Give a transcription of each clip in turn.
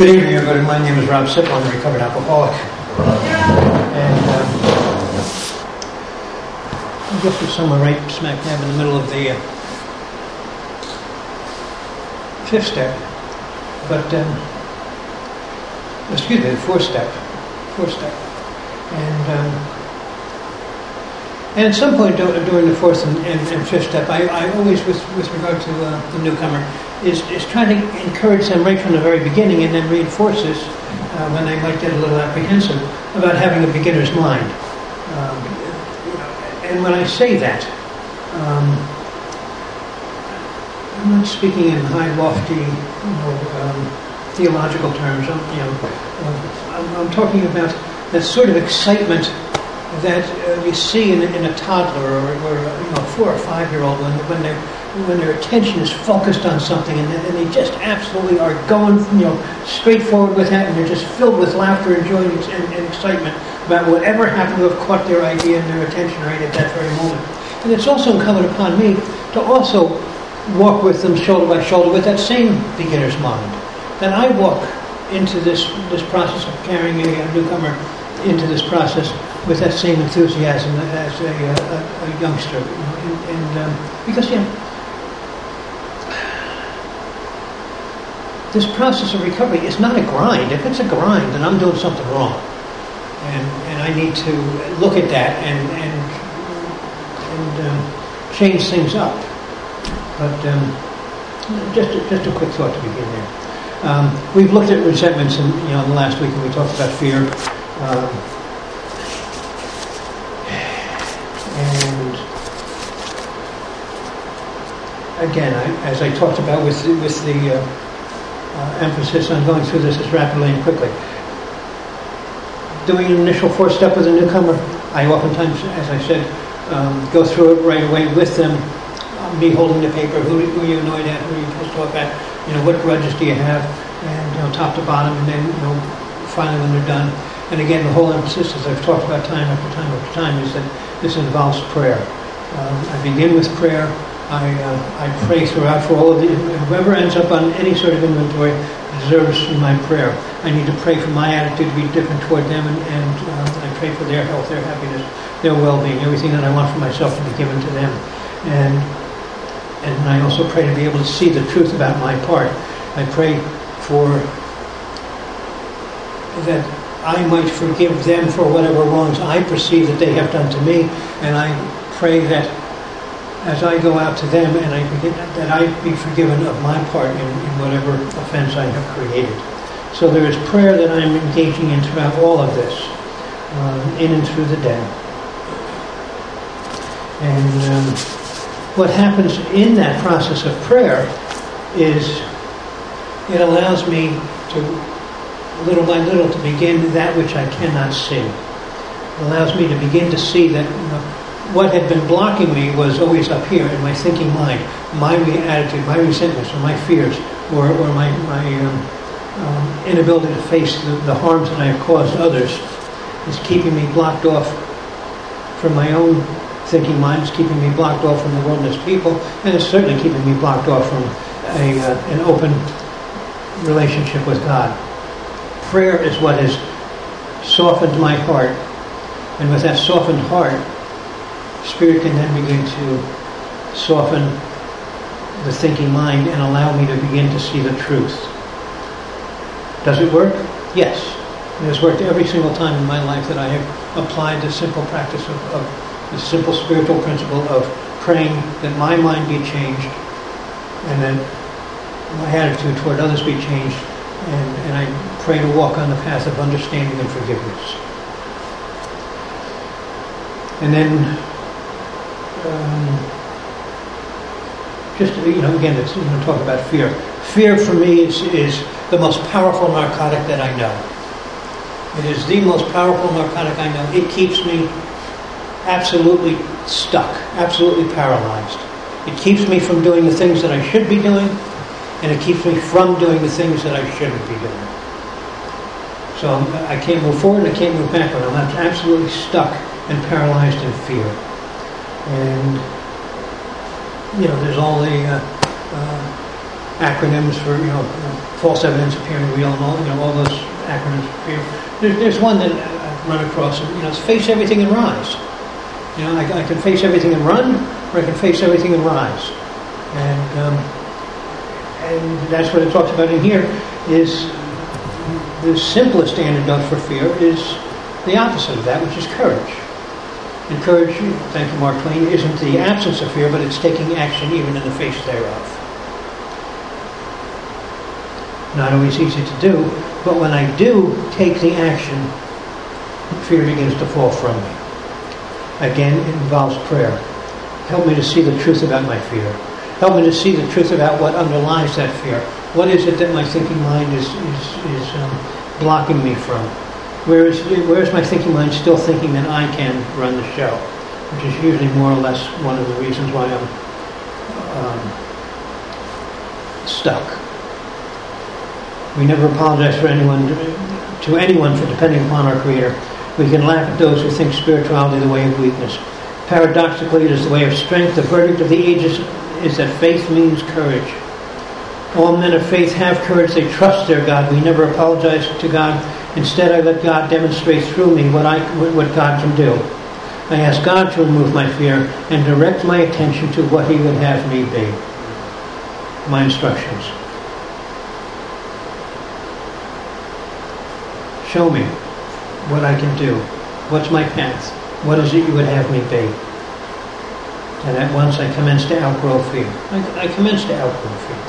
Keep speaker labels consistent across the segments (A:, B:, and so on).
A: Good evening, everybody. My name is Rob Sipple. I'm a recovered alcoholic. And I guess we're somewhere right smack dab in the middle of the fifth step. But, the fourth step. And at some point during the fourth and fifth step, I always, with regard to the newcomer, is trying to encourage them right from the very beginning and then reinforce this when they might get a little apprehensive about having a beginner's mind. And when I say that, I'm not speaking in high, lofty, theological terms. I'm talking about that sort of excitement that you see in a toddler or a 4 or 5 year old when their attention is focused on something and they just absolutely are going straight forward with that, and they're just filled with laughter and joy and excitement about whatever happened to have caught their idea and their attention right at that very moment. And it's also incumbent upon me to also walk with them shoulder by shoulder with that same beginner's mind. That I walk into this process of carrying a newcomer into this process with that same enthusiasm as a youngster, because this process of recovery is not a grind. If it's a grind, then I'm doing something wrong, and I need to look at that and change things up. But just a quick thought to begin there. We've looked at resentments in the last week, and we talked about fear. And again, as I talked about with the emphasis on going through this as rapidly and quickly. Doing an initial fourth step with a newcomer, I oftentimes, as I said, go through it right away with them. Me holding the paper, who are you annoyed at, who are you supposed to talk at, what grudges do you have, and top to bottom, and then finally when they're done. And again, the whole emphasis, as I've talked about time after time after time, is that this involves prayer. I begin with prayer. I pray throughout for all of the, whoever ends up on any sort of inventory deserves my prayer. I need to pray for my attitude to be different toward them, and I pray for their health, their happiness, their well-being, everything that I want for myself to be given to them. And I also pray to be able to see the truth about my part. I pray for that I might forgive them for whatever wrongs I perceive that they have done to me, and I pray that as I go out to them and that I be forgiven of my part in whatever offense I have created. So there is prayer that I'm engaging in throughout all of this, in and through the day. And what happens in that process of prayer is it allows me to, little by little, to begin that which I cannot see. It allows me to begin to see that what had been blocking me was always up here in my thinking mind, my attitude, my resentments, or my fears, or my inability to face the harms that I have caused others is keeping me blocked off from my own thinking mind. It's keeping me blocked off from the wilderness people, and it's certainly keeping me blocked off from an open relationship with God. Prayer is what has softened my heart, and with that softened heart, Spirit can then begin to soften the thinking mind and allow me to begin to see the truth. Does it work? Yes. It has worked every single time in my life that I have applied the simple practice of the simple spiritual principle of praying that my mind be changed and that my attitude toward others be changed, and I pray to walk on the path of understanding and forgiveness. And then again, it's talk about fear. Fear for me is the most powerful narcotic that I know. It is the most powerful narcotic I know. It keeps me absolutely stuck, absolutely paralyzed. It keeps me from doing the things that I should be doing, and it keeps me from doing the things that I shouldn't be doing. So I can't move forward and I can't move backward. I'm absolutely stuck and paralyzed in fear. And there's all the acronyms for, false evidence appearing real, and all those acronyms for fear. There's one that I've run across, and it's face everything and rise. I can face everything and run, or I can face everything and rise. And that's what it talks about in here, is the simplest antidote for fear is the opposite of that, which is courage. And courage, thank you, Mark Twain, isn't the absence of fear, but it's taking action even in the face thereof. Not always easy to do, but when I do take the action, fear begins to fall from me. Again, it involves prayer. Help me to see the truth about my fear. Help me to see the truth about what underlies that fear. What is it that my thinking mind is blocking me from? Where is my thinking mind still thinking that I can run the show? Which is usually more or less one of the reasons why I'm stuck. We never apologize to anyone for depending upon our Creator. We can laugh at those who think spirituality is the way of weakness. Paradoxically, it is the way of strength. The verdict of the ages is that faith means courage. All men of faith have courage. They trust their God. We never apologize to God. Instead, I let God demonstrate through me what God can do. I ask God to remove my fear and direct my attention to what He would have me be. My instructions. Show me what I can do. What's my path? What is it you would have me be? And at once I commence to outgrow fear. I commence to outgrow fear.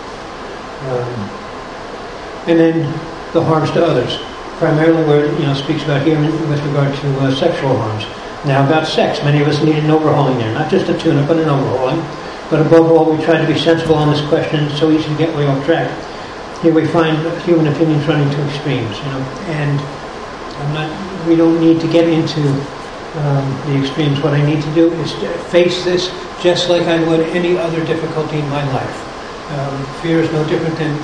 A: And then the harms to others. Primarily where it speaks about here with regard to sexual harms. Now about sex. Many of us need an overhauling there. Not just a tune-up, but an overhauling. But above all, we try to be sensible on this question. It's so easy to get way off track. Here we find human opinions running to extremes, and we don't need to get into the extremes. What I need to do is face this just like I would any other difficulty in my life. Fear is no different than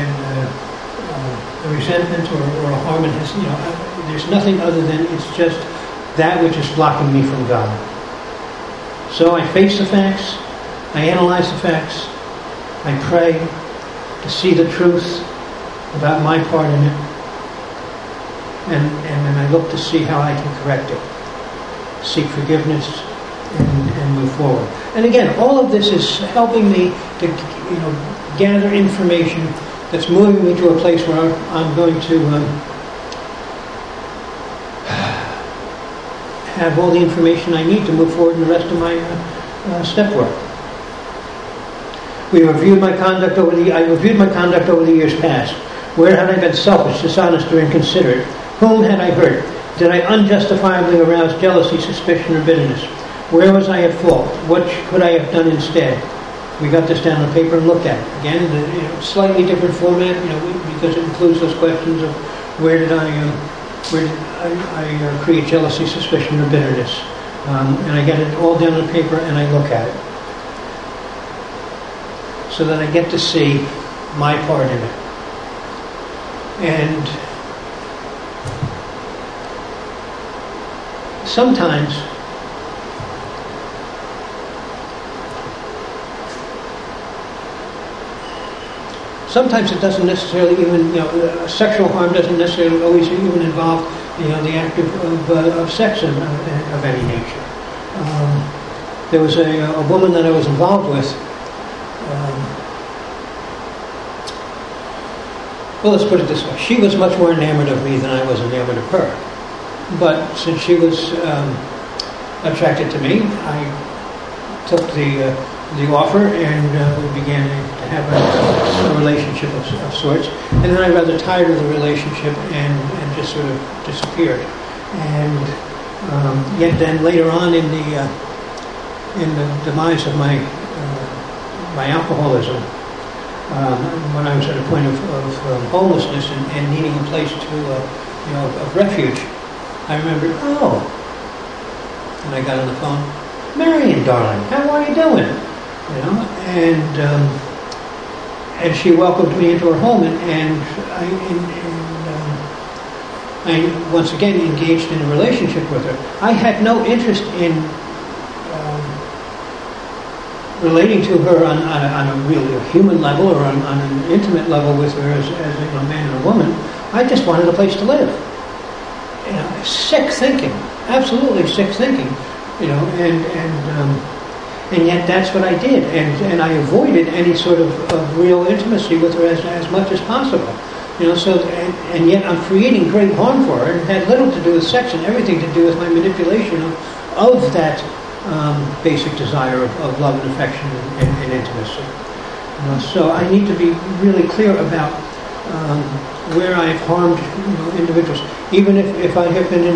A: a resentment or a harm. It has, there's nothing other than it's just that which is blocking me from God. So I face the facts, I analyze the facts, I pray to see the truth about my part in it, and then I look to see how I can correct it, seek forgiveness, and move forward. And again, all of this is helping me to gather information that's moving me to a place where I'm going to have all the information I need to move forward in the rest of my step work. I reviewed my conduct over the years past. Where had I been selfish, dishonest, or inconsiderate? Whom had I hurt? Did I unjustifiably arouse jealousy, suspicion, or bitterness? Where was I at fault? What could I have done instead? We got this down on paper and looked at it. Again, slightly different format, because it includes those questions of where did I create jealousy, suspicion, or bitterness? And I get it all down on paper and I look at it, so that I get to see my part in it. And sometimes it doesn't necessarily even, sexual harm doesn't necessarily always even involve, the act of sex of any nature. There was a woman that I was involved with. Well, let's put it this way. She was much more enamored of me than I was enamored of her. But since she was attracted to me, I took the offer and we began to have a relationship of sorts. And then I rather tired of the relationship and just sort of disappeared. And yet then later on in the demise of my alcoholism, when I was at a point of homelessness and needing a place of refuge, I remembered, and I got on the phone, Marion, darling, how are you doing? And she welcomed me into her home, and I once again engaged in a relationship with her. I had no interest in relating to her on a really a human level or on an intimate level with her as a man and a woman. I just wanted a place to live. Sick thinking, absolutely sick thinking, and yet that's what I did, and I avoided any sort of real intimacy with her as much as possible. And yet I'm creating great harm for her, and it had little to do with sex and everything to do with my manipulation of that basic desire of love and affection and intimacy. So I need to be really clear about where I've harmed individuals, even if I have been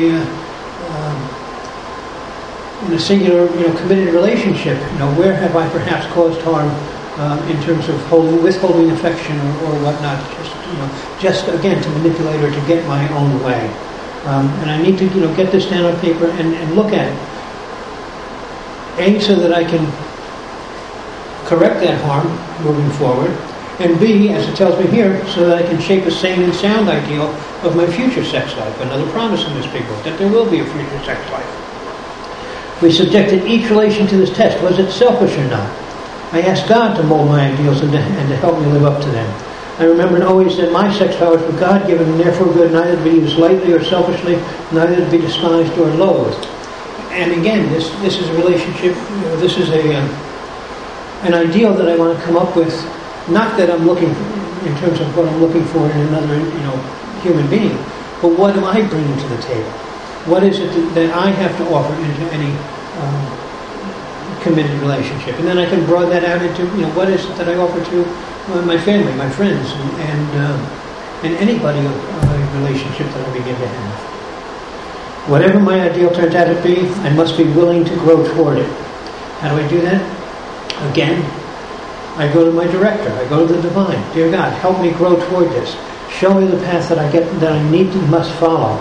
A: in a singular committed relationship. Where have I perhaps caused harm in terms of withholding affection or whatnot? Just again to manipulate or to get my own way. And I need to get this down on paper and look at it. A, so that I can correct that harm moving forward, and B, as it tells me here, so that I can shape a sane and sound ideal of my future sex life. Another promise in this big book, that there will be a future sex life. We subjected each relation to this test. Was it selfish or not? I asked God to mold my ideals and to help me live up to them. I remembered always that my sex powers were God-given and therefore good, neither to be used lightly or selfishly, neither to be despised or loathed. And again, this is a relationship, this is an ideal that I want to come up with, not that I'm looking, in terms of what I'm looking for in another, human being, but what am I bringing to the table? What is it that I have to offer into any committed relationship? And then I can broaden that out into, what is it that I offer to my family, my friends, and anybody of a relationship that I begin to have. Whatever my ideal turns out to be, I must be willing to grow toward it. How do I do that? Again, I go to my director. I go to the divine. Dear God, help me grow toward this. Show me the path that I must follow.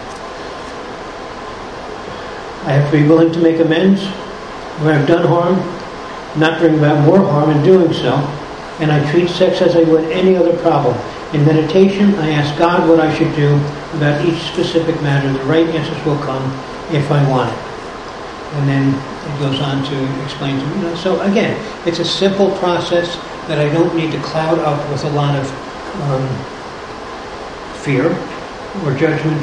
A: I have to be willing to make amends where I've done harm, not bring about more harm in doing so, and I treat sex as I would any other problem. In meditation, I ask God what I should do about each specific matter. The right answers will come if I want it. And then it goes on to explain to me. So again, it's a simple process that I don't need to cloud up with a lot of fear or judgment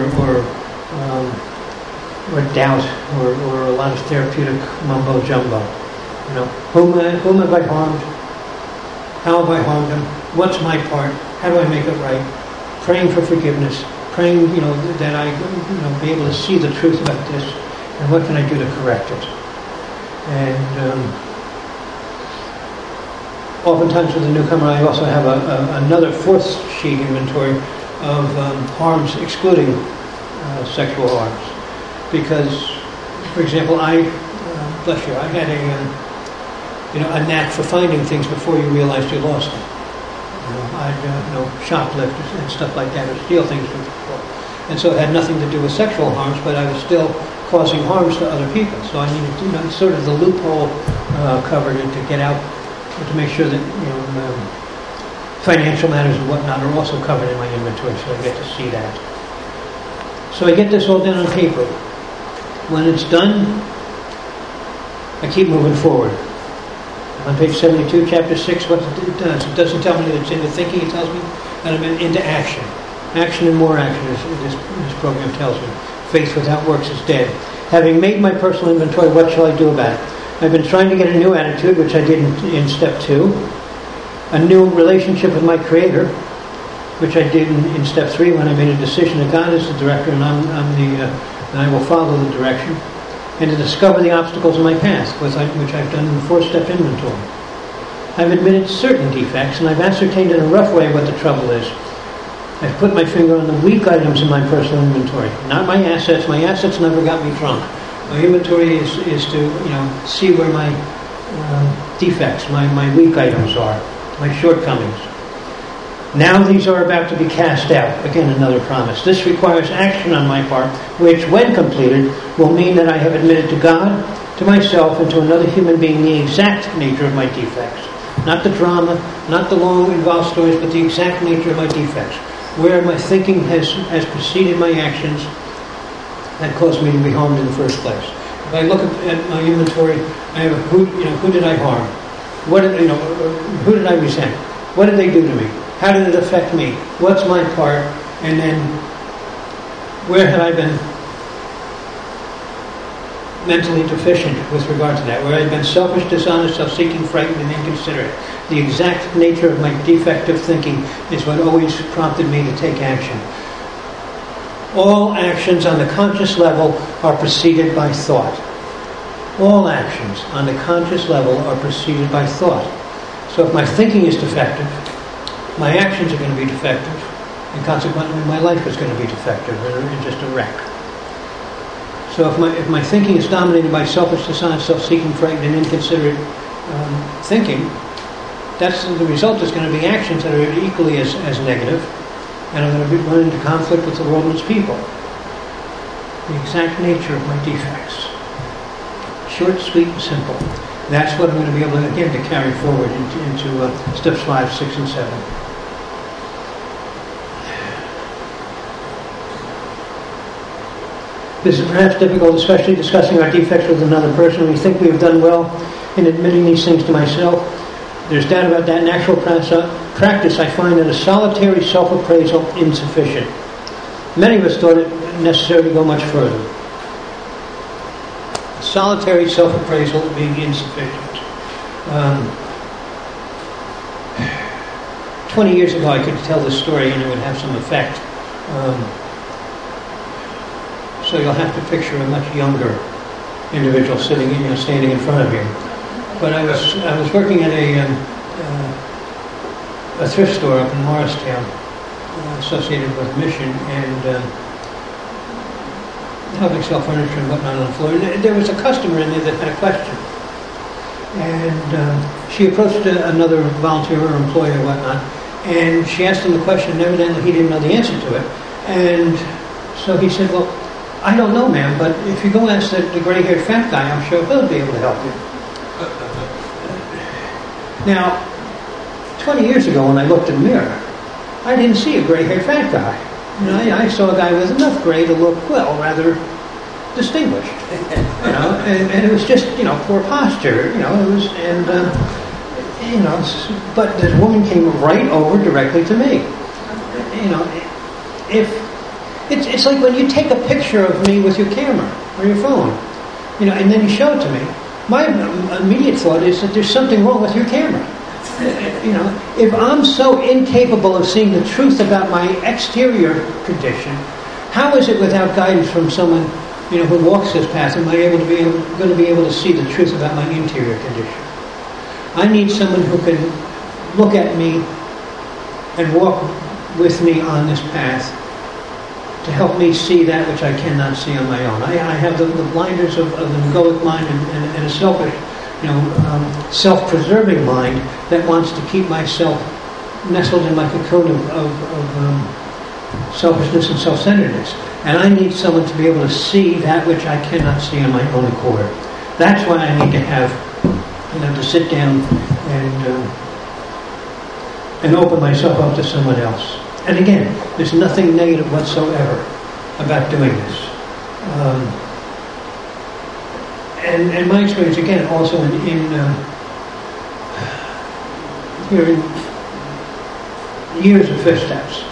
A: or doubt or a lot of therapeutic mumbo jumbo. Whom have I harmed? How have I harmed them? What's my part? How do I make it right? Praying for forgiveness. Praying, that I, be able to see the truth about this, and what can I do to correct it? And oftentimes with a newcomer, I also have another fourth sheet inventory of harms excluding sexual harms, because, for example, bless you, I had a knack for finding things before you realized you lost them. I'd shoplift and stuff like that, or steal things from people. And so it had nothing to do with sexual harms, but I was still causing harms to other people. So I needed to, sort of the loophole covered to get out, to make sure that financial matters and whatnot are also covered in my inventory, so I get to see that. So I get this all down on paper. When it's done, I keep moving forward. On page 72, chapter 6, what it does. It doesn't tell me that it's into thinking, it tells me that I'm into action. Action and more action, as this program tells me. Faith without works is dead. Having made my personal inventory, what shall I do about it? I've been trying to get a new attitude, which I did in step 2. A new relationship with my Creator, which I did in step 3 when I made a decision that God is the director and and I will follow the direction. And to discover the obstacles in my path, which I've done in the 4-step inventory. I've admitted certain defects, and I've ascertained in a rough way what the trouble is. I've put my finger on the weak items in my personal inventory, not my assets. My assets never got me drunk. My inventory is to see where my defects, my weak items are, my shortcomings. Now these are about to be cast out. Again, another promise. This requires action on my part, which, when completed, will mean that I have admitted to God, to myself, and to another human being the exact nature of my defects. Not the drama, not the long, involved stories, but the exact nature of my defects. Where my thinking has preceded my actions that caused me to be harmed in the first place. If I look at my inventory, I have who did I harm? Who did I resent? What did they do to me? How did it affect me? What's my part? And then, where have I been mentally deficient with regard to that? Where I've been selfish, dishonest, self-seeking, frightened, and inconsiderate. The exact nature of my defective thinking is what always prompted me to take action. All actions on the conscious level are preceded by thought. All actions on the conscious level are preceded by thought. So if my thinking is defective, my actions are going to be defective, and consequently my life is going to be defective, or just a wreck. So if my thinking is dominated by selfish, dishonest, self-seeking, frightened, and inconsiderate thinking, that's the result is going to be actions that are equally as negative, and I'm going to run into conflict with the world and its people. The exact nature of my defects. Short, sweet, and simple. That's what I'm going to be able to, again, to carry forward into steps 5, 6, and 7. This is perhaps difficult, especially discussing our defects with another person. We think we have done well in admitting these things to myself. There's doubt about that. In actual practice, I find that a solitary self-appraisal insufficient. Many of us thought it necessary to go much further. Solitary self-appraisal being insufficient. 20 years ago, I could tell this story and it would have some effect. So you'll have to picture a much younger individual standing in front of you. But I was working at a thrift store up in Morristown, associated with Mission, and helping sell furniture and whatnot on the floor. And there was a customer in there that had a question, and she approached another volunteer or employee or whatnot, and she asked him the question, and evidently he didn't know the answer to it. And so he said, "Well, I don't know, ma'am, but if you go ask the gray-haired fat guy, I'm sure he'll be able to help you." Now, 20 years ago when I looked in the mirror, I didn't see a gray-haired fat guy. I saw a guy with enough gray to look, well, rather distinguished. And it was just, poor posture, it was, and, but this woman came right over directly to me. It's like when you take a picture of me with your camera or your phone, and then you show it to me. My immediate thought is that there's something wrong with your camera. If I'm so incapable of seeing the truth about my exterior condition, how is it without guidance from someone, who walks this path, am I going to be able to see the truth about my interior condition? I need someone who can look at me and walk with me on this path to help me see that which I cannot see on my own. I have the blinders of an egoic mind and a selfish, self-preserving mind that wants to keep myself nestled in my cocoon of selfishness and self-centeredness. And I need someone to be able to see that which I cannot see on my own accord. That's why I need to have, to sit down and open myself up to someone else. And again, there's nothing negative whatsoever about doing this. And my experience, again, also here in years of fifth steps,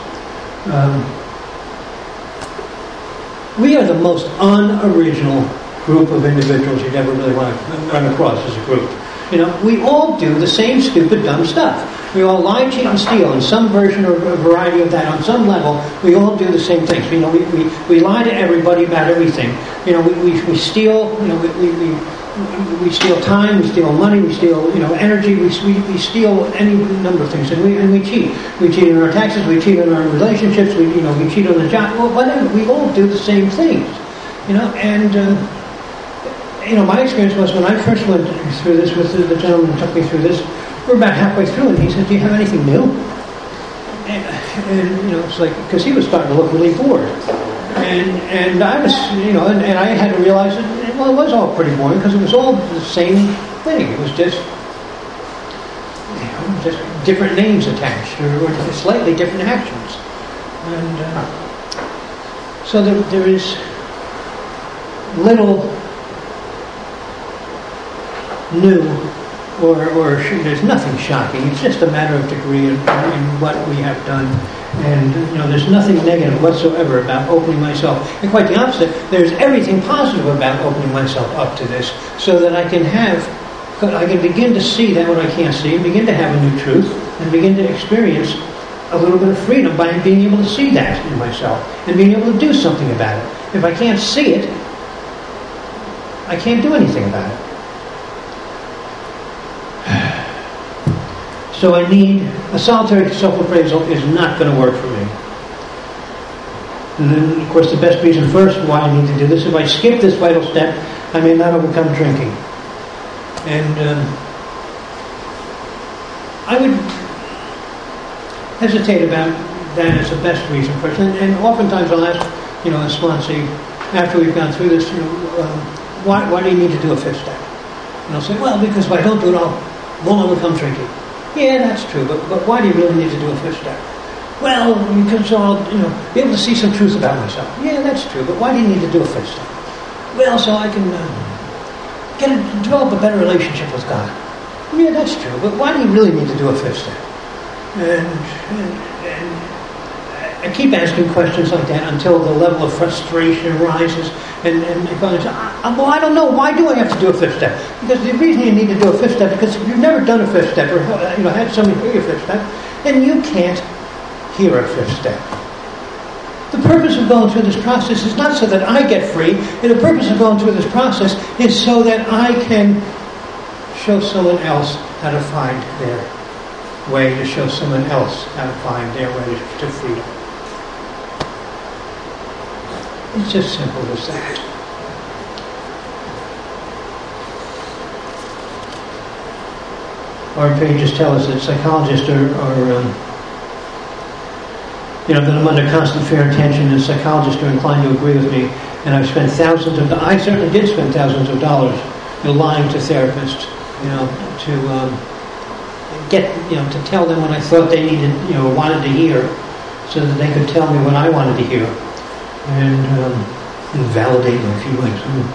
A: we are the most unoriginal group of individuals you'd ever really want to run across as a group. We all do the same stupid, dumb stuff. We all lie, cheat, and steal in some version or a variety of that. On some level, we all do the same things. We lie to everybody about everything. We steal. We steal time. We steal money. We steal energy. We steal any number of things, and we cheat. We cheat in our taxes. We cheat in our relationships. We cheat on the job. Well, whatever. We all do the same things. My experience was when I first went through this with the gentleman who took me through this. We're about halfway through, and he said, "Do you have anything new?" And it's like, because he was starting to look really bored, and I was, and I had to realize that it was all pretty boring because it was all the same thing. It was just, just different names attached or slightly different actions, and so there is little new there's nothing shocking. It's just a matter of degree in what we have done. And, there's nothing negative whatsoever about opening myself. And quite the opposite, there's everything positive about opening myself up to this so that I can begin to see that what I can't see and begin to have a new truth and begin to experience a little bit of freedom by being able to see that in myself and being able to do something about it. If I can't see it, I can't do anything about it. So I need a solitary self-appraisal is not going to work for me. And then, of course, the best reason first why I need to do this, if I skip this vital step, I may not overcome drinking. And I would hesitate about that as the best reason first. And oftentimes I'll ask, a sponsee, after we've gone through this, why do you need to do a fifth step? And I'll say, well, because if I don't do it, I won't overcome drinking. Yeah, that's true, but why do you really need to do a fifth step? Well, because I'll, be able to see some truth about myself. Yeah, that's true, but why do you need to do a fifth step? Well, so I can develop a better relationship with God. Yeah, that's true, but why do you really need to do a fifth step? And I keep asking questions like that until the level of frustration rises, and finally say, well, I don't know. Why do I have to do a fifth step? Because the reason you need to do a fifth step, because if you've never done a fifth step, or had somebody hear a fifth step, then you can't hear a fifth step. The purpose of going through this process is not so that I get free, and the purpose of going through this process is so that I can show someone else how to find their way, to show someone else how to find their way to freedom. It's as simple as that. Our pages tell us that psychologists that I'm under constant fear and tension, and psychologists are inclined to agree with me. And I've spent I certainly did spend thousands of dollars, lying to therapists, to tell them what I thought they needed, wanted to hear, so that they could tell me what I wanted to hear. And validate my feelings.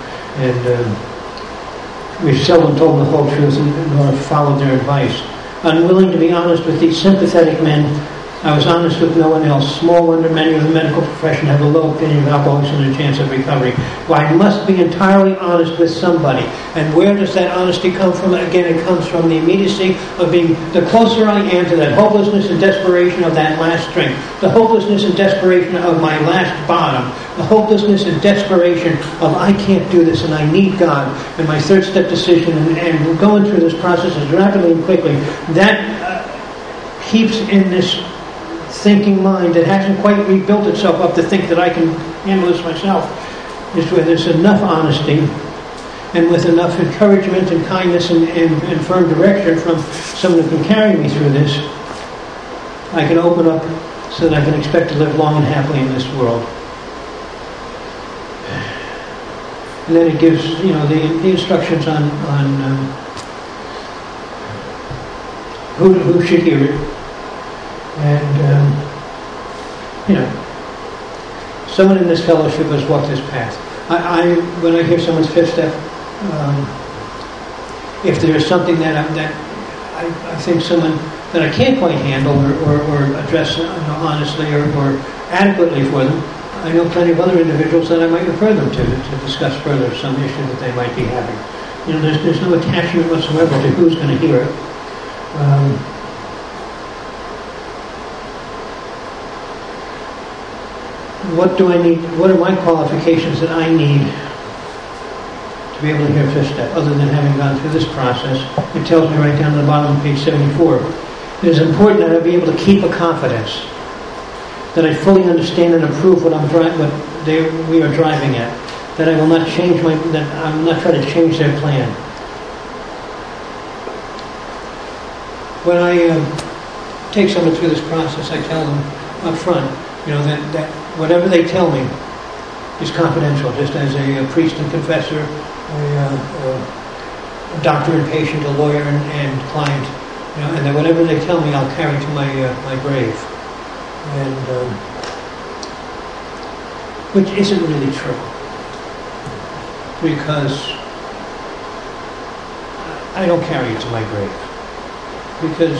A: We've seldom told the whole truth nor followed their advice. Unwilling to be honest with these sympathetic men, I was honest with no one else. Small wonder many of the medical profession have a low opinion of alcoholics and their chance of recovery. Well, I must be entirely honest with somebody. And where does that honesty come from? Again, it comes from the immediacy of being, the closer I am to that hopelessness and desperation of that last drink, the hopelessness and desperation of my last bottom, the hopelessness and desperation of I can't do this and I need God, and my third step decision, and going through this process as rapidly and quickly, that keeps in this thinking mind that hasn't quite rebuilt itself up to think that I can handle this myself, is where there's enough honesty and with enough encouragement and kindness and firm direction from someone who can carry me through this, I can open up so that I can expect to live long and happily in this world. And then it gives, the instructions on who should hear it. And, someone in this fellowship has walked this path. When I hear someone's fifth step, if there is something that I think someone that I can't quite handle or address honestly or adequately for them, I know plenty of other individuals that I might refer them to discuss further some issue that they might be having. There's no attachment whatsoever to who's going to hear it. What do I need? What are my qualifications that I need to be able to hear fifth step, other than having gone through this process? It tells me right down at the bottom of page 74. It is important that I be able to keep a confidence, that I fully understand and approve what we are driving at, that I will not change that I will not try to change their plan. When I take someone through this process, I tell them up front, that whatever they tell me is confidential, just as a priest and confessor, a doctor and patient, a lawyer and client, and that whatever they tell me, I'll carry to my grave, and which isn't really true, because I don't carry it to my grave. Because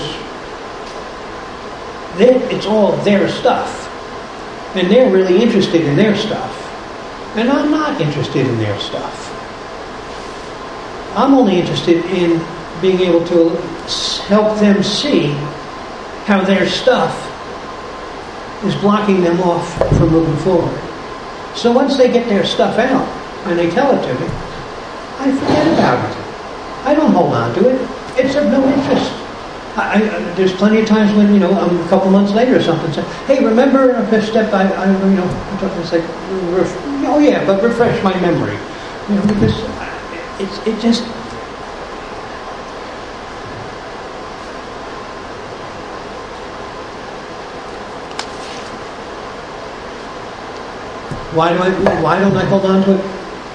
A: it's all their stuff. And they're really interested in their stuff. And I'm not interested in their stuff. I'm only interested in being able to help them see how their stuff is blocking them off from moving forward. So once they get their stuff out and they tell it to me, I forget about it. I don't hold on to it. It's of no interest. There's plenty of times when, a couple months later or something, say, hey, remember a fifth step? It's like, oh yeah, but refresh my memory. Because it just. Why don't I hold on to it?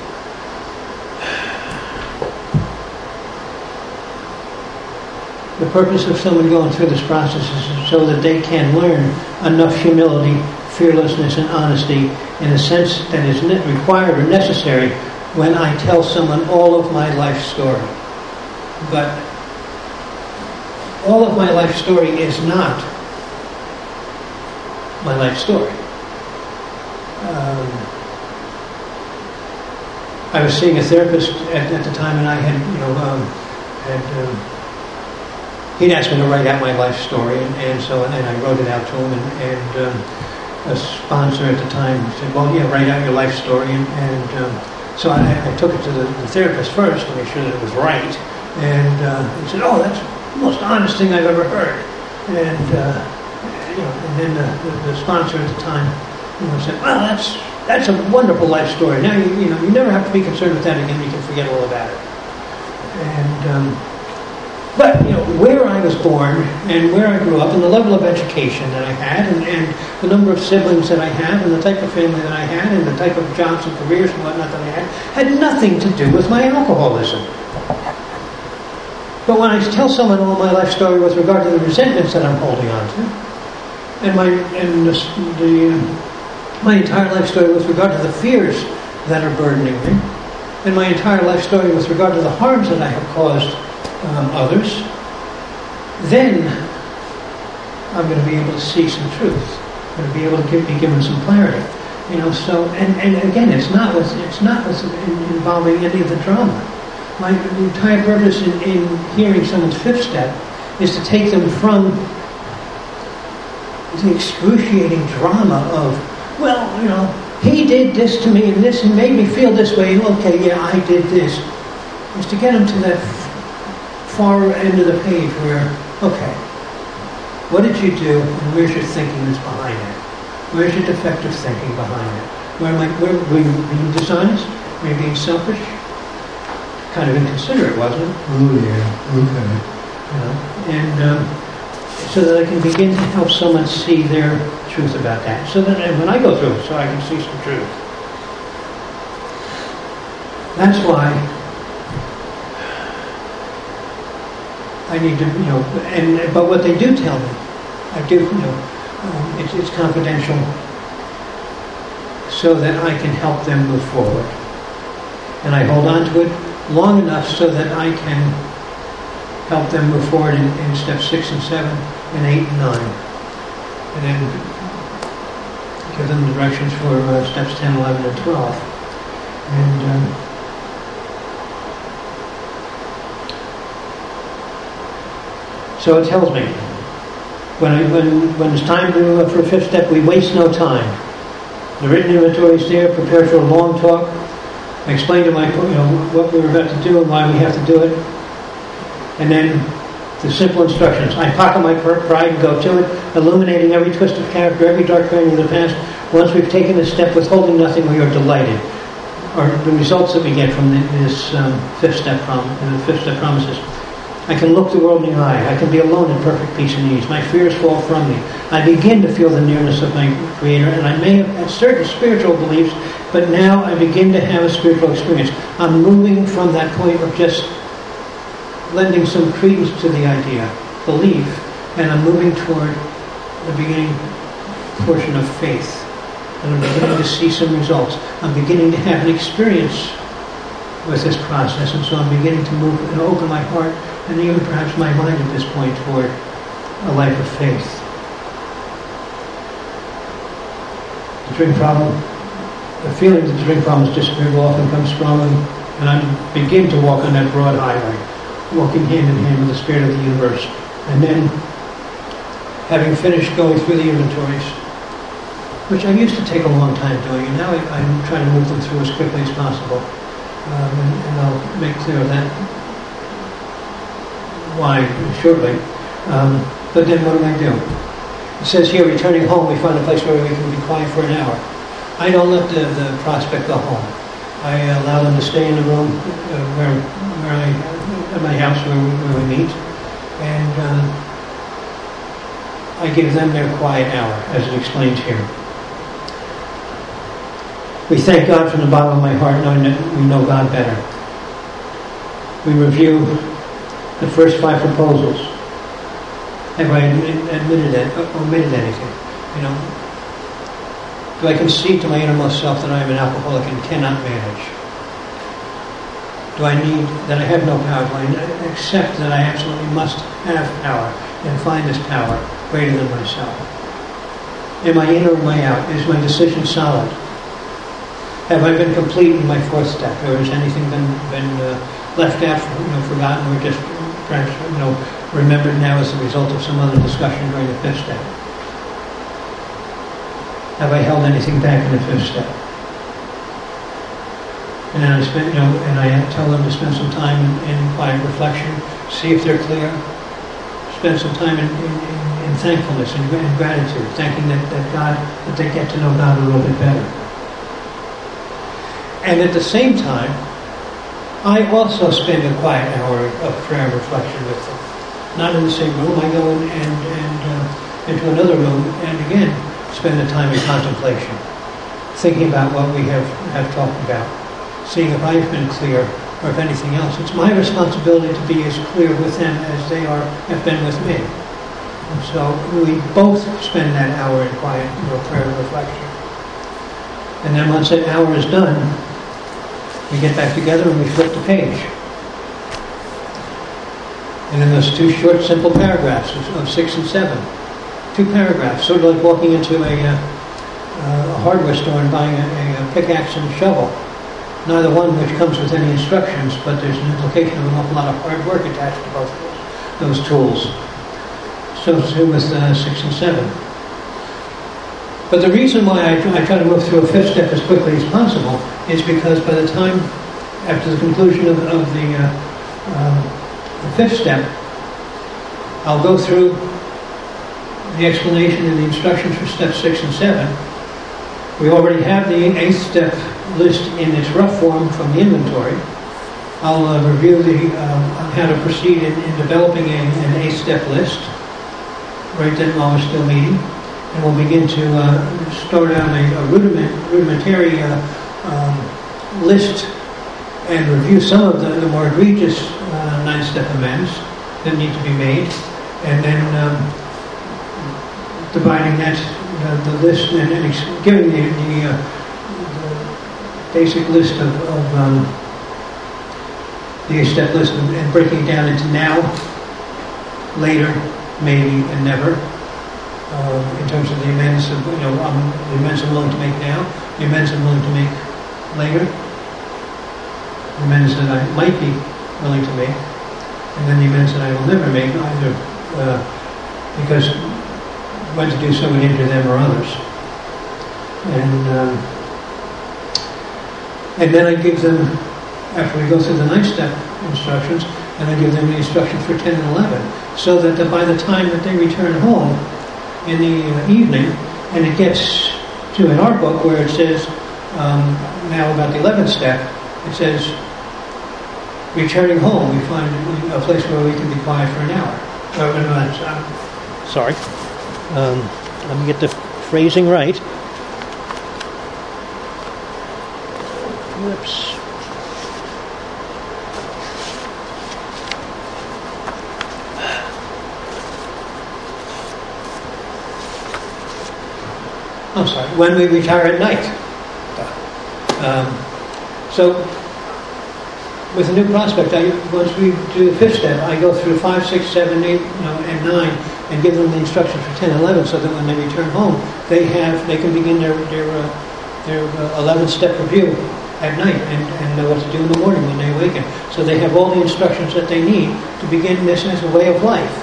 A: The purpose of someone going through this process is so that they can learn enough humility, fearlessness, and honesty in a sense that is required or necessary when I tell someone all of my life story. But all of my life story is not my life story. I was seeing a therapist at the time, and I had, he'd asked me to write out my life story, and I wrote it out to him, and a sponsor at the time said, well, yeah, write out your life story, so I took it to the therapist first to make sure that it was right, and he said, oh, that's the most honest thing I've ever heard, and then the sponsor at the time said, well, that's a wonderful life story. Now you never have to be concerned with that again. You can forget all about it. And but where I was born and where I grew up, and the level of education that I had, and the number of siblings that I have, and the type of family that I had, and the type of jobs and careers and whatnot that I had nothing to do with my alcoholism. But when I tell someone all my life story with regard to the resentments that I'm holding on to, and my entire life story with regard to the fears that are burdening me, and my entire life story with regard to the harms that I have caused others, then I'm going to be able to see some truth. I'm going to be able to be given some clarity. So and again, it's not what's involving any of the drama. My entire purpose in hearing someone's fifth step is to take them from the excruciating drama of, well, he did this to me and this and made me feel this way. Okay, yeah, I did this. Is to get them to that far end of the page where, okay, what did you do and where's your thinking that's behind it? Where's your defective thinking behind it? Were you being dishonest? Were you being selfish? Kind of inconsiderate, wasn't it?
B: Oh yeah, okay.
A: And so that I can begin to help someone see their truth about that. So that when I go through it, so I can see some truth. That's why I need to, but what they do tell me, I do, it's confidential, so that I can help them move forward. And I hold on to it long enough so that I can help them move forward in steps 6 and 7 and 8 and 9. And then give them directions for steps 10, 11, and 12. And so it tells me, when it's time for a fifth step, we waste no time. The written inventory is there, prepared for a long talk. I explain to what we're about to do and why we have to do it. And then the simple instructions. I pocket my pride and go to it, illuminating every twist of character, every dark training of the past. Once we've taken this step, withholding nothing, we are delighted. Or the results that we get from this fifth step promises. I can look the world in the eye. I can be alone in perfect peace and ease. My fears fall from me. I begin to feel the nearness of my Creator, and I may have had certain spiritual beliefs, but now I begin to have a spiritual experience. I'm moving from that point of just lending some credence to the idea, belief, and I'm moving toward the beginning portion of faith. And I'm beginning to see some results. I'm beginning to have an experience with this process, and so I'm beginning to move and open my heart and even perhaps my mind at this point toward a life of faith. The drink problem, the feeling that the drink problem has disappeared will often come strongly, and I begin to walk on that broad highway, walking hand in hand with the Spirit of the universe. And then, having finished going through the inventories, which I used to take a long time doing, and now I'm trying to move them through as quickly as possible. And I'll make clear that why shortly. But then what do? It says here, returning home, we find a place where we can be quiet for an hour. I don't let the prospect go home. I allow them to stay in the room at my house where we meet, and I give them their quiet hour, as it explains here. We thank God from the bottom of my heart, knowing that we know God better. We review the first 5 proposals. Have I omitted anything? You know, do I concede to my innermost self that I am an alcoholic and cannot manage? Do I need that I have no power? Do I accept that I absolutely must have power and find this power greater than myself? Am I in or am I out? Is my decision solid? Have I been complete in my 4th step, or has anything been left out, forgotten, or just perhaps remembered now as a result of some other discussion during the 5th step? Have I held anything back in the 5th step? And then I tell them to spend some time in quiet reflection, see if they're clear. Spend some time in thankfulness and gratitude, thanking that they get to know God a little bit better. And at the same time, I also spend a quiet hour of prayer and reflection with them. Not in the same room. I go into another room and again spend the time in contemplation, thinking about what we have talked about, seeing if I've been clear or if anything else. It's my responsibility to be as clear with them as they have been with me. And so we both spend that hour in quiet prayer and reflection. And then once that hour is done, we get back together and we flip the page. And in those 2 short, simple paragraphs of 6 and 7, 2 paragraphs, sort of like walking into a hardware store and buying a pickaxe and a shovel. Neither one which comes with any instructions, but there's an implication of an awful lot of hard work attached to both those tools. So too with 6 and 7. But the reason why I try to move through a 5th step as quickly as possible is because by the time, after the conclusion of the 5th step, I'll go through the explanation and the instructions for steps 6 and 7. We already have the 8th step list in its rough form from the inventory. I'll review how to proceed in developing an 8th step list right then while we're still meeting. And we'll begin to start out a rudimentary list and review some of the more egregious 9-step amends that need to be made, and then dividing that the list and giving the basic list of the 8-step list and breaking it down into now, later, maybe, and never. In terms of the amends, the amends I'm willing to make now, the amends I'm willing to make later, the amends that I might be willing to make, and then the amends that I will never make either, because when to do so would injure them or others. And then I give them, after we go through the 9-step instructions, and I give them the instructions for 10 and 11, so that by the time that they return home in the evening, and it gets to, in our book, where it says, now about the 11th step, it says, returning home, we find a place where we can be quiet for an hour. Sorry. Let me get the phrasing right. Whoops. I'm sorry, when we retire at night. So with a new prospect, once we do the fifth step, I go through 5, 6, 7, 8, and 9, and give them the instructions for 10 and 11, so that when they return home, they can begin their 11th step review at night and know what to do in the morning when they awaken. So they have all the instructions that they need to begin this as a way of life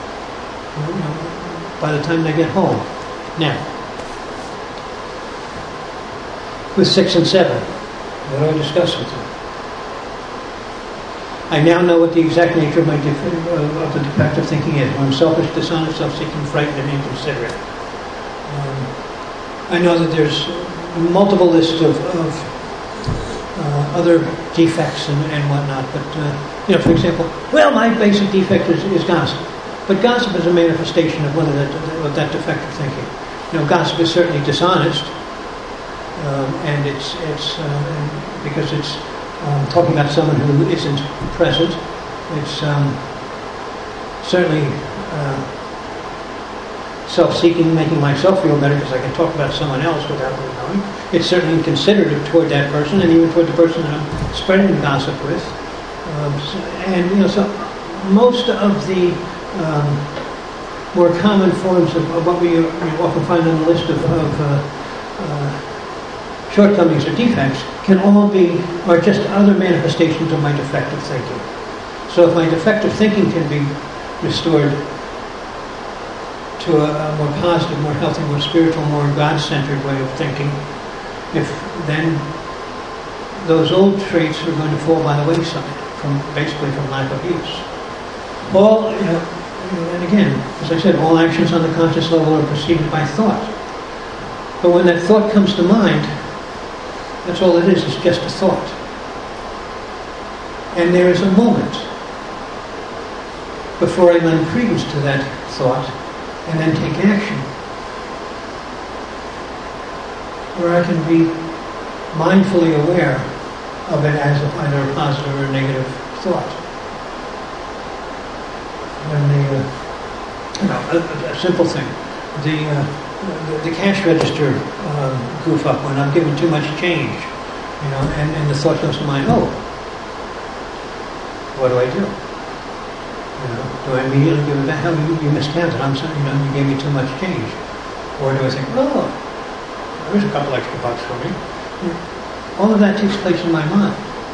A: by the time they get home. Now, with 6 and 7, what do I discuss with them? I now know what the exact nature of the defective thinking is. When I'm selfish, dishonest, self-seeking, frightened, and inconsiderate. I know that there's multiple lists of other defects and whatnot. But, for example, my basic defect is gossip. But gossip is a manifestation of of that defective thinking. Gossip is certainly dishonest, and it's because it's talking about someone who isn't present. It's certainly self-seeking, making myself feel better because I can talk about someone else without them knowing. It's certainly inconsiderate toward that person and even toward the person that I'm spreading the gossip with. So most of the more common forms of what we often find on the list of shortcomings or defects can all be, or just other manifestations of my defective thinking. So if my defective thinking can be restored to a more positive, more healthy, more spiritual, more God-centered way of thinking, then those old traits are going to fall by the wayside, from lack of use. And again, as I said, all actions on the conscious level are preceded by thought. But when that thought comes to mind, that's all it is. It's just a thought. And there is a moment before I lend credence to that thought and then take action, where I can be mindfully aware of it as either a positive or a negative thought. When a simple thing, the cash register goof up when I'm given too much change, and the thought comes to mind, what do I do? Do I immediately give it back? Hell, you miscounted. I'm sorry, you gave me too much change. Or do I think, there's a couple extra bucks for me? All of that takes place in my mind.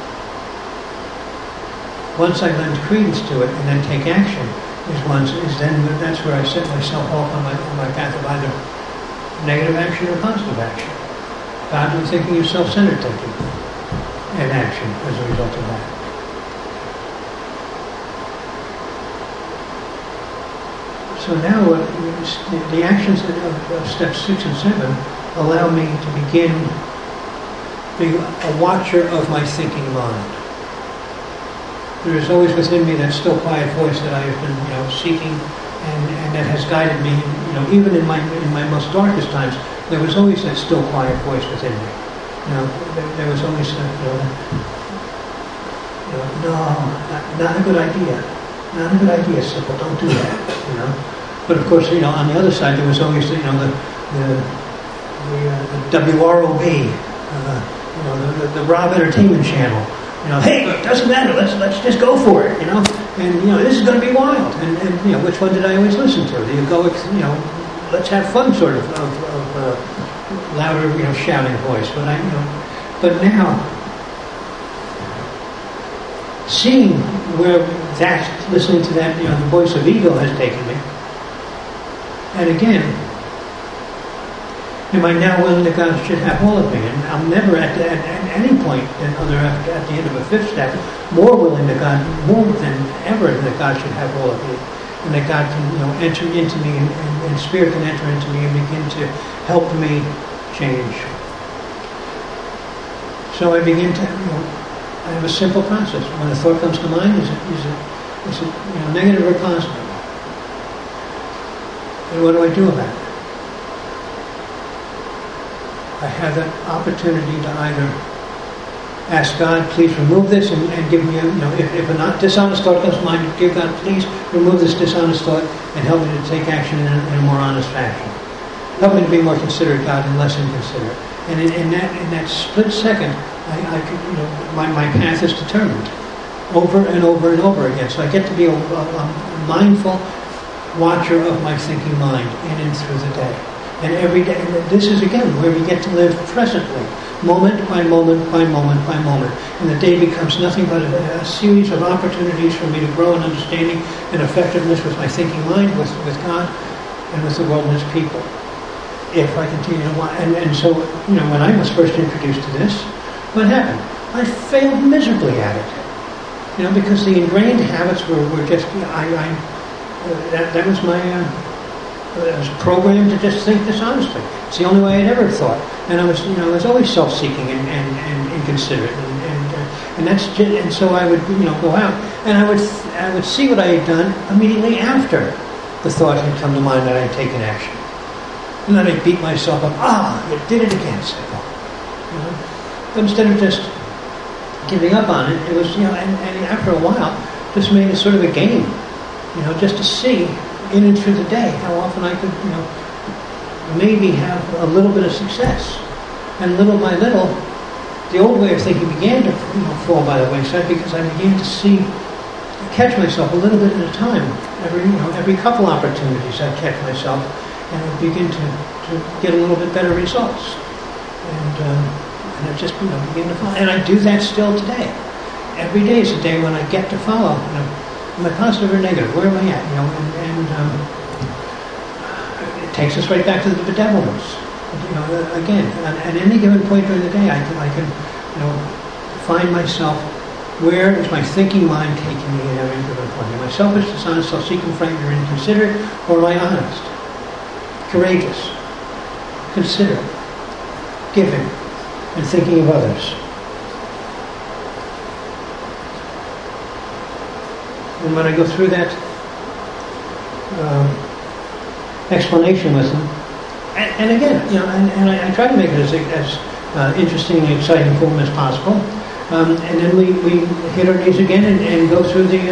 A: Once I lend credence to it and then take action, that's where I set myself off on my path of either negative action or positive action. Godly thinking is self-centered thinking and action as a result of that. So now the actions of steps 6 and 7 allow me to begin being a watcher of my thinking mind. There is always within me that still quiet voice that I have been seeking and that has guided me, even in my most darkest times. There was always that still quiet voice within me. There was always that, no, not a good idea. Not a good idea, Sybil, don't do that, But of course, on the other side, there was always, the WROB, the Rob Entertainment Channel. Hey, it doesn't matter, let's just go for it, And, this is going to be wild. And which one did I always listen to? Do you go, let's have fun sort of louder, shouting voice. But now, seeing where listening to that, the voice of ego has taken me. And again, am I now willing that God should have all of me? And I'm never at any point at the end of a fifth step more willing that God, more than ever, that God should have all of me, and that God can enter into me and Spirit can enter into me and begin to help me change. So I begin to, I have a simple process. When a thought comes to mind, is it negative or positive? And what do I do about it? I have that opportunity to either ask God, please remove this and give me if a not dishonest thought comes to mind, give God, please remove this dishonest thought and help me to take action in a more honest fashion. Help me to be more considerate, God, and less inconsiderate. And in that split second, my path is determined. over and over and over again. So I get to be a mindful watcher of my thinking mind in and through the day. And every day, and this is again where we get to live presently, moment by moment by moment by moment. And the day becomes nothing but a series of opportunities for me to grow in understanding and effectiveness with my thinking mind, with God, and with the world and its people. If I continue to watch. And so, when I was first introduced to this, what happened? I failed miserably at it. Because the ingrained habits were just, that was my, I was programmed to just think dishonestly. It's the only way I'd ever thought. And I was always self-seeking and inconsiderate. And so I would, go out and I would see what I had done immediately after the thought had come to mind that I had taken action. And then I'd beat myself up. You did it again, Stephen. But instead of just giving up on it, it was, and after a while, just made it sort of a game, just to see in and through the day how often I could, maybe have a little bit of success. And little by little, the old way of thinking began to, fall by the wayside because I began to catch myself a little bit at a time. Every couple opportunities I'd catch myself and I'd begin to get a little bit better results. And I just, begin to follow. And I do that still today. Every day is a day when I get to follow. Am I positive or negative? Where am I at? It takes us right back to the bedevilments. Again, at any given point during the day, I can find myself. Where is my thinking mind taking me at any given point? Am I selfish, dishonest, self-seeking, frightened, or inconsiderate, or am I honest, courageous, considerate, giving, and thinking of others? And when I go through that explanation with them, and again, and I try to make it as interesting and exciting for them as possible. And then we hit our knees again and go through the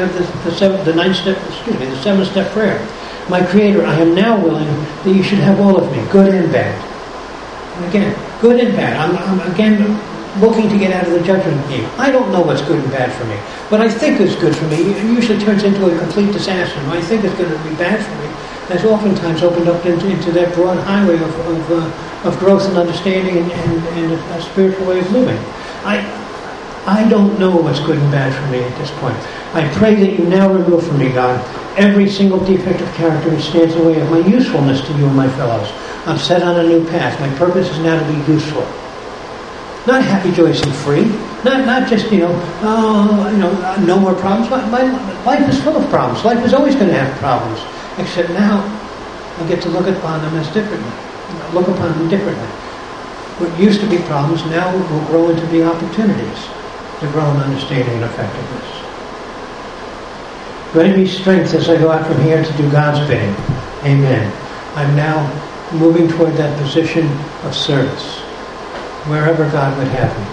A: 7-step prayer. My Creator, I am now willing that you should have all of me, good and bad. And again, good and bad. I'm again looking to get out of the judgment game. I don't know what's good and bad for me. What I think is good for me usually turns into a complete disaster. What I think is going to be bad for me has oftentimes opened up into that broad highway of growth and understanding and a spiritual way of living. I don't know what's good and bad for me at this point. I pray that you now remove from me, God, every single defect of character which stands in the way of my usefulness to you and my fellows. I'm set on a new path. My purpose is now to be useful. Not happy, joyous, and free. Not just, no more problems. My life is full of problems. Life is always going to have problems. Except now, I get to look upon them as differently. Look upon them differently. What used to be problems now will grow into the opportunities to grow in understanding and effectiveness. Grant me strength as I go out from here to do God's bidding. Amen. I'm now moving toward that position of service, wherever God would have me.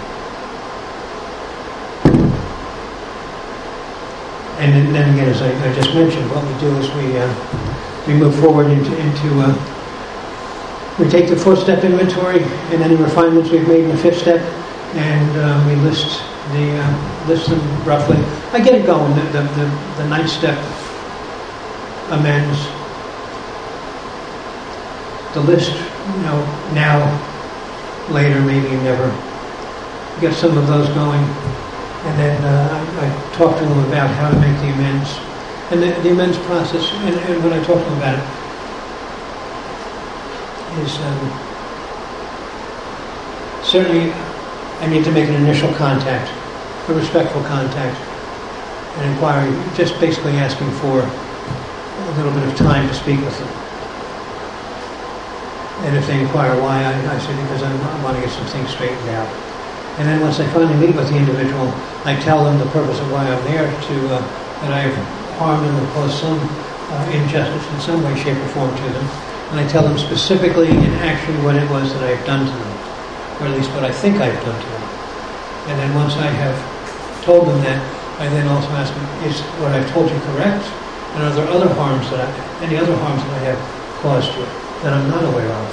A: And then again, as I just mentioned, what we do is we move forward into we take the 4-step inventory and any refinements we've made in the 5th step, and we list them roughly. I get it going. The 9th step amends. The list, now, later, maybe never. Get some of those going, and then I talk to them about how to make the amends, and the amends process. And when I talk to them about it, is certainly I need to make an initial contact, a respectful contact, an inquiry, just basically asking for a little bit of time to speak with them. And if they inquire why, I say because I want to get some things straightened out. And then once I finally meet with the individual, I tell them the purpose of why I'm there, that I have harmed them or caused some injustice in some way, shape, or form to them. And I tell them specifically and actually what it was that I have done to them, or at least what I think I've done to them. And then once I have told them that, I then also ask them, is what I've told you correct? And are there other harms any other harms that I have caused you that I'm not aware of?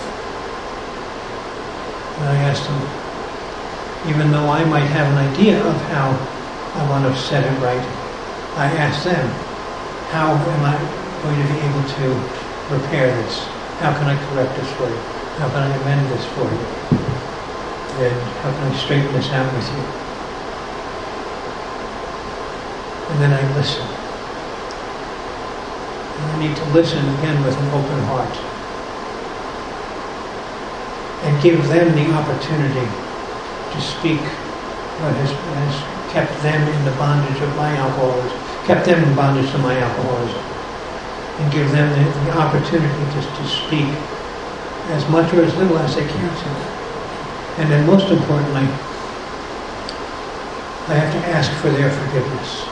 A: And I ask them, even though I might have an idea of how I want to set it right. I ask them, how am I going to be able to repair this? How can I correct this for you? How can I amend this for you? And how can I straighten this out with you? And then I listen. And I need to listen again with an open heart. And give them the opportunity to speak what has kept them in the bondage of my alcoholism, kept them in bondage to my alcoholism. And give them the opportunity just to speak as much or as little as they can to me. And then most importantly, I have to ask for their forgiveness.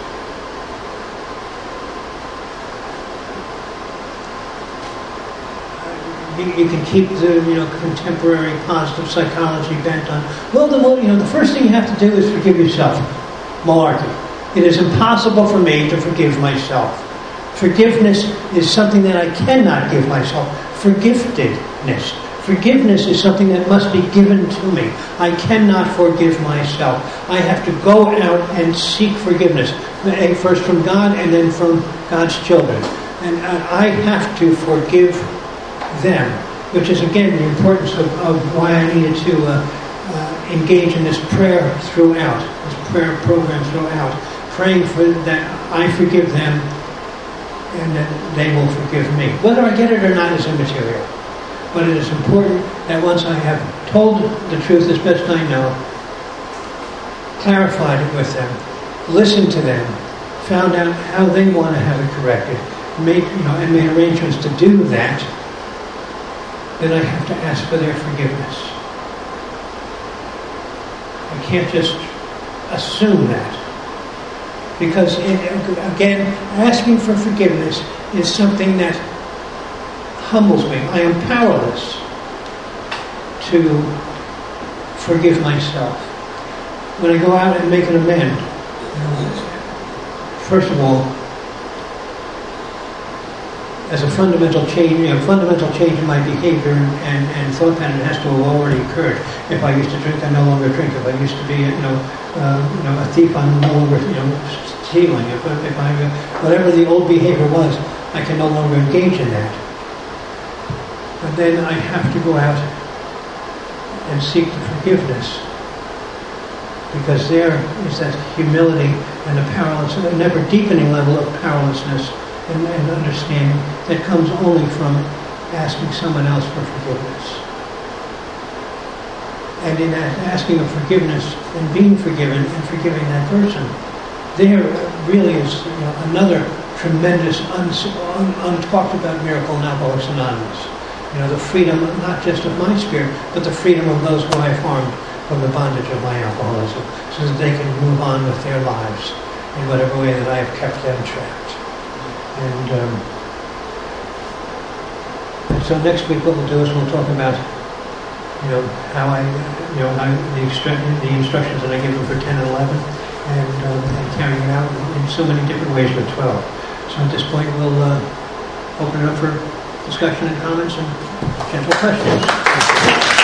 A: You can keep the contemporary positive psychology bent on, the first thing you have to do is forgive yourself. Malarkey. It is impossible for me to forgive myself. Forgiveness is something that I cannot give myself. Forgiftedness. Forgiveness is something that must be given to me. I cannot forgive myself. I have to go out and seek forgiveness. First from God and then from God's children. And I have to forgive them, which is again the importance of why I needed to engage in this prayer throughout, this prayer program throughout, praying for that I forgive them and that they will forgive me. Whether I get it or not is immaterial. But it is important that once I have told the truth as best I know, clarified it with them, listened to them, found out how they want to have it corrected, and made arrangements to do that, then I have to ask for their forgiveness. I can't just assume that. Because, again, asking for forgiveness is something that humbles me. I am powerless to forgive myself. When I go out and make an amend, first of all, as a fundamental change in my behavior and thought pattern has to have already occurred. If I used to drink, I no longer drink. If I used to be, a thief, I'm no longer, stealing. If I, whatever the old behavior was, I can no longer engage in that. But then I have to go out and seek the forgiveness, because there is that humility and the powerlessness, an ever deepening level of powerlessness and understanding that comes only from asking someone else for forgiveness. And in that asking of forgiveness and being forgiven and forgiving that person, there really is another tremendous untalked about miracle in Alcoholics Anonymous. The freedom not just of my spirit, but the freedom of those who I've harmed from the bondage of my alcoholism, so that they can move on with their lives in whatever way that I have kept them trapped. And so next week what we'll do is we'll talk about, how the instructions that I give them for 10 and 11, and carrying it out in so many different ways with 12. So at this point we'll open it up for discussion and comments and gentle questions.